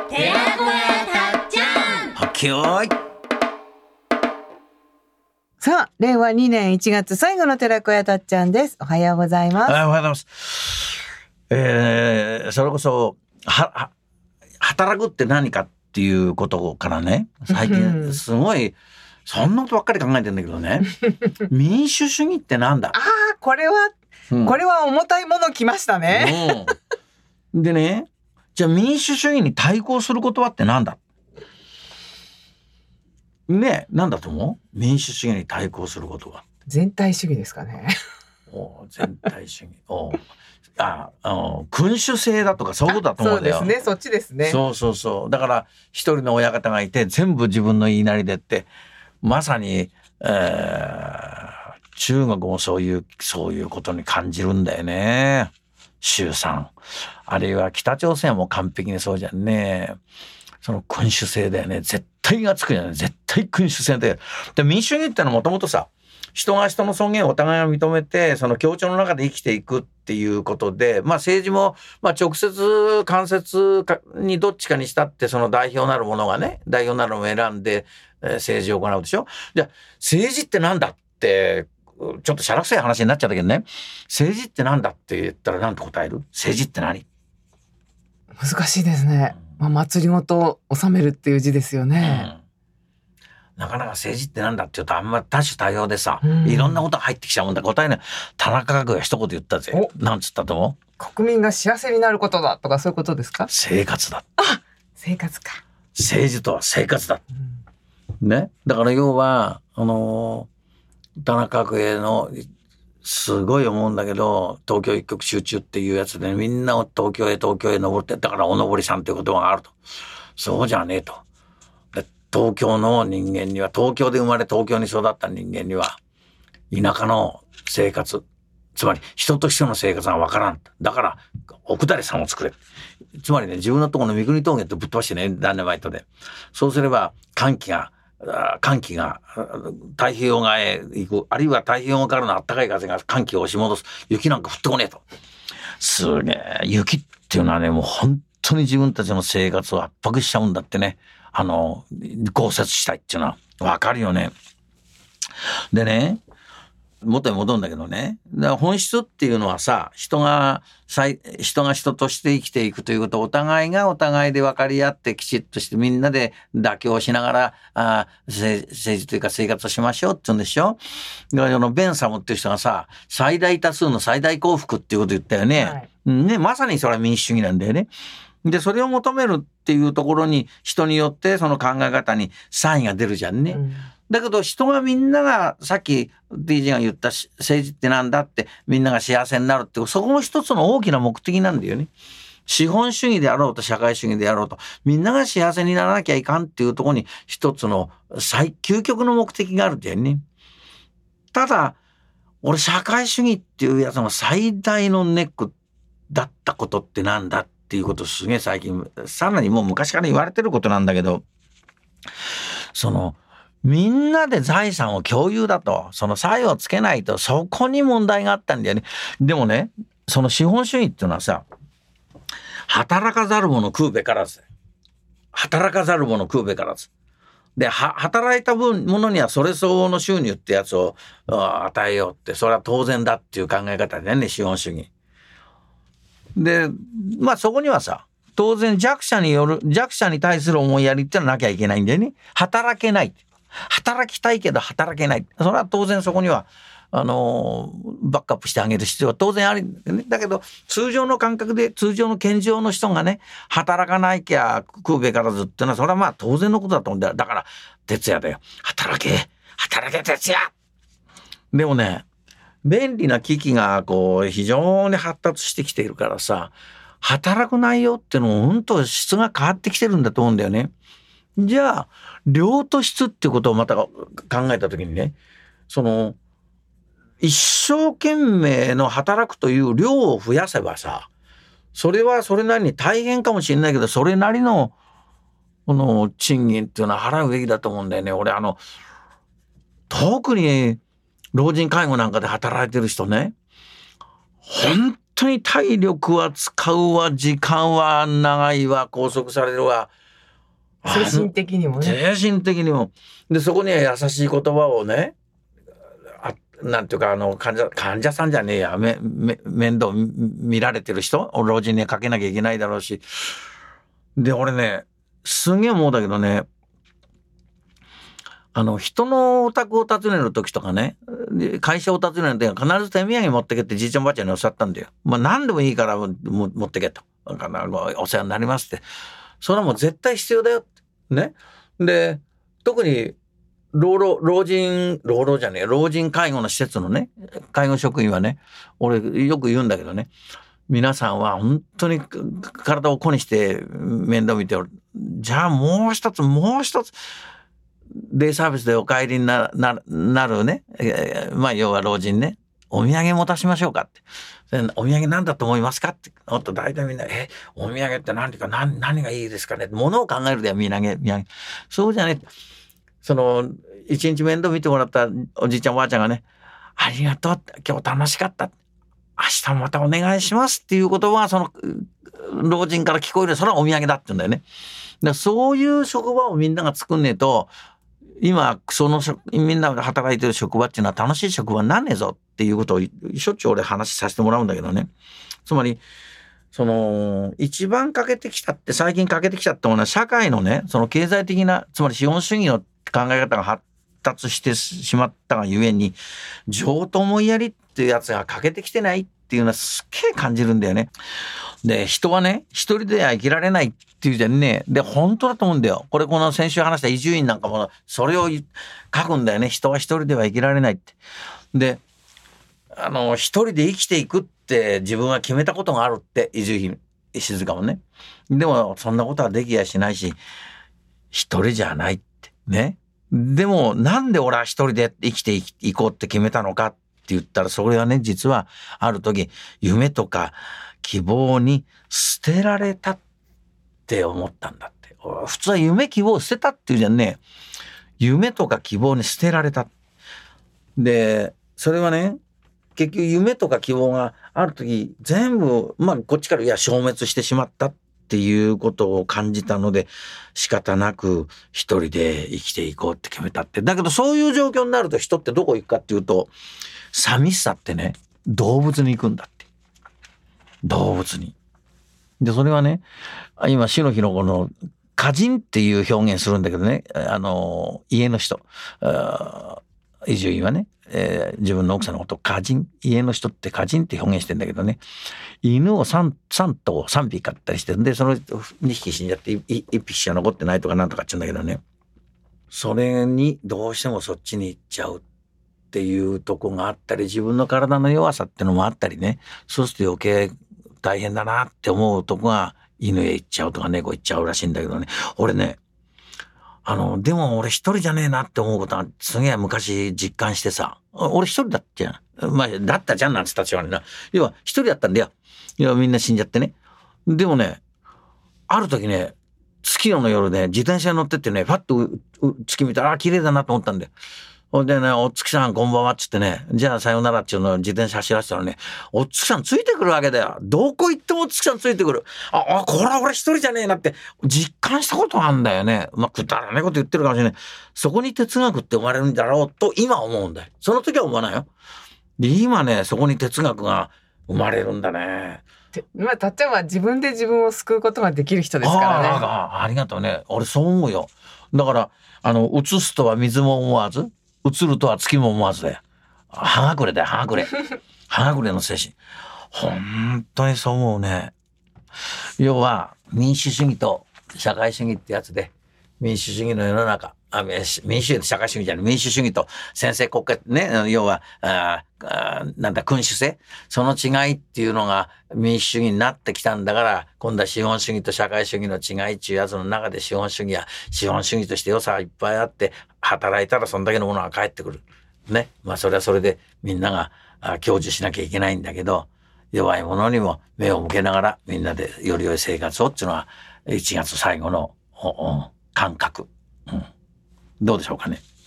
寺子屋たっちゃん。 はっけよーい。 さあ、令和2年1月最後の寺子屋たっちゃんです。おはようございます。 おはようございます。それこそ働くって何かっていうことからね、最近すごいそんなことばっかり考えてるんだけどね民主主義ってなんだ。 これは重たいもの来ましたね。 でね、じゃあ民主主義に対抗する言葉ってなんだね。なんだと思う？民主主義に対抗する言葉。 全体主義ですかね。 全体主義。君主制だとかそういうことだと思うんだよ。 そうですね、そっちですね。 そうだから一人の親方がいて全部自分の言いなりでって、まさに、中国もそういうことに感じるんだよね。習さん、あるいは北朝鮮も完璧にそうじゃんね。その君主制だよね。絶対がつくじゃない。絶対君主制だよ。で、民主主義ってのはもともとさ、人が人の尊厳をお互いが認めて、その協調の中で生きていくっていうことで、政治も、直接間接にどっちかにしたって、その代表なるものがね、代表なるものを選んで、政治を行うでしょ。じゃあ、政治ってなんだって、ちょっとしゃらくさい話になっちゃったけどね、政治ってなんだって言ったら何て答える？政治って何？ 難しいですね。祭りごと収めるっていう字ですよね。 なかなか政治ってなんだって言うとあんま多種多様でさ、いろんなことが入ってきちゃうんだ。答えね、田中角が一言言ったぜ。なんつったと思う？ 国民が幸せになることだとかそういうことですか？ 生活だ。 生活か。 政治とは生活だ。ね。だから要は田中角栄のすごい思うんだけど、東京一極集中っていうやつで、みんなを東京へ登って、だからお登りさんっていう言葉があると。そうじゃねえと。東京の人間には、東京で生まれ東京に育った人間には、田舎の生活、つまり人としての生活がわからん。だから、奥垂さんを作れ。つまりね、自分のところの三国峠ってぶっ飛ばしてね、ダイナマイトで。そうすれば、寒気が太平洋側へ行く、あるいは太平洋側からの暖かい風が寒気を押し戻す。雪なんか降ってこねえと。すげえ、雪っていうのはね、もう本当に自分たちの生活を圧迫しちゃうんだってね。豪雪したいっていうのはわかるよね。でね、元に戻るんだけどね、だから本質っていうのはさ、人が人として生きていくということをお互いがお互いで分かり合ってきちっとしてみんなで妥協しながら政治というか生活をしましょうって言うんでしょ。だからベンサムっていう人がさ、最大多数の最大幸福っていうことを言ったよね。ね、まさにそれは民主主義なんだよね。で、それを求めるっていうところに人によってその考え方に差異が出るじゃんね。だけどみんながさっき DJ が言った政治ってなんだってみんなが幸せになるってそこも一つの大きな目的なんだよね。資本主義であろうと社会主義であろうとみんなが幸せにならなきゃいかんっていうところに一つの究極の目的があるんだよね。ただ俺社会主義っていうやつの最大のネックだったことってなんだっていうことすげえ最近さらにもう昔から言われてることなんだけど、みんなで財産を共有だと、その差異をつけないと、そこに問題があったんだよね。でもね、その資本主義っていうのはさ、働かざる者食うべからず。働かざる者食うべからず。で、働いたものにはそれ相応の収入ってやつを与えようって、それは当然だっていう考え方でね、資本主義。で、そこにはさ、当然弱者に対する思いやりってのはなきゃいけないんだよね。働けない。働きたいけど働けない。それは当然そこには、バックアップしてあげる必要は当然あるんだよね。だけど、通常の感覚で、通常の健常の人がね、働かなきゃ食うべからずっていうのは、それは当然のことだと思うんだよ。だから、徹夜だよ。働け徹夜。でもね、便利な機器が非常に発達してきているからさ、働く内容っていうのも本当質が変わってきてるんだと思うんだよね。じゃあ量と質っていうことをまた考えたときにね、一生懸命の働くという量を増やせばさ、それはそれなりに大変かもしれないけど、それなりのこの賃金っていうのは払うべきだと思うんだよね。俺特に老人介護なんかで働いてる人ね、本当に体力は使うわ、時間は長いわ、拘束されるわ。 精神的にもね。 精神的にも。で、そこには優しい言葉をね、なんていうか、患者さんじゃねえや、面倒見られてる人、老人にかけなきゃいけないだろうし。で、俺ね、すげえ思うんだけどね、人のお宅を訪ねる時とかね、会社を訪ねる時は必ず手土産持ってけってじいちゃんばあちゃんにおっしゃったんだよ。まあ何でもいいから持ってけと。お世話になりますって。それはもう絶対必要だよって。ね。で、特に老人介護の施設のね、介護職員はね、俺よく言うんだけどね、皆さんは本当に体を粉にして面倒見ておる。じゃあもう一つ、デイサービスでお帰りになるね、まあ要は老人ね、お土産持たしましょうかって。お土産何だと思いますかって。おっと大体みんな、お土産って何がいいですかね。物を考えるでは土産。そうじゃね。一日面倒見てもらったおじいちゃんおばあちゃんがね、ありがとう、今日楽しかった。明日もまたお願いしますっていう言葉は老人から聞こえる。それはお土産だって言うんだよね。だからそういう職場をみんなが作んねえと、今、みんなが働いてる職場っていうのは楽しい職場になんねえぞっていうことをしょっちゅう俺話させてもらうんだけどね。つまり、一番最近欠けてきたってものは社会のね、経済的な、つまり資本主義の考え方が発達してしまったがゆえに、情と思いやりっていうやつが欠けてきてないっていうのはすっげえ感じるんだよね。で、人はね、一人では生きられないっていうじゃんね。で、本当だと思うんだよ。この先週話した伊集院なんかも、それを書くんだよね。人は一人では生きられないって。で、一人で生きていくって自分は決めたことがあるって、伊集院静もね。でも、そんなことはできやしないし、一人じゃないってね。でも、なんで俺は一人で生きていこうって決めたのかって言ったら、それはね、実はある時、夢とか希望に捨てられたって思ったんだって。普通は夢希望を捨てたっていうじゃんね。夢とか希望に捨てられた。で、それはね、結局夢とか希望がある時全部、まあこっちから消滅してしまったっていうことを感じたので、仕方なく一人で生きていこうって決めたって。だけどそういう状況になると人ってどこ行くかっていうと、寂しさってね、動物に行くんだって。動物に。で、それはね、今、篠日のこの、家人っていう表現するんだけどね、家の人、伊集院はね、自分の奥さんのことを家人、家の人って家人って表現してんだけどね、犬を3頭3匹飼ったりしてるんで、その2匹死んじゃって1匹しか残ってないとかなんとかって言うんだけどね、それにどうしてもそっちに行っちゃうっていうとこがあったり、自分の体の弱さってのもあったりね、そうすると余計大変だなって思うとこが犬へ行っちゃうとか猫行っちゃうらしいんだけどね。俺ね、でも俺一人じゃねえなって思うことはすげえ昔実感してさ、俺一人だっちゃん。まあ、だったじゃんなんつったちはな。要は一人だったんだよ。みんな死んじゃってね。でもね、ある時ね、月夜の夜で自転車に乗ってってね、パッと月見たら、綺麗だなと思ったんだよ。ほんでね、お月さんこんばんはっつってね、じゃあさよならっていうのを自転車走らせたらね、お月さんついてくるわけだよ。どこ行ってもお月さんついてくる。これは俺一人じゃねえなって実感したことあるんだよね。まあ、くだらないこと言ってるかもしれない。そこに哲学って生まれるんだろうと今思うんだよ。その時は思わないよ。で、今ね、そこに哲学が生まれるんだね。 まあ、たっちゃんは自分で自分を救うことができる人ですからね。 ありがとうね。俺そう思うよ。だから、映すとは水も思わず、映るとは月も思わずだよ。葉隠れだよ、葉隠れ。葉隠れの精神。本当にそう思うね。要は、民主主義と社会主義ってやつで、民主主義の世の中、民主主義と社会主義じゃない、民主主義と専制国家ね、要は、君主制、その違いっていうのが民主主義になってきたんだから、今度は資本主義と社会主義の違いっていうやつの中で資本主義は資本主義として良さがいっぱいあって、働いたらそんだけのものが返ってくる。ね。まあそれはそれでみんなが享受しなきゃいけないんだけど、弱い者にも目を向けながらみんなでより良い生活をっていうのは1月最後の感覚。どうでしょうかね。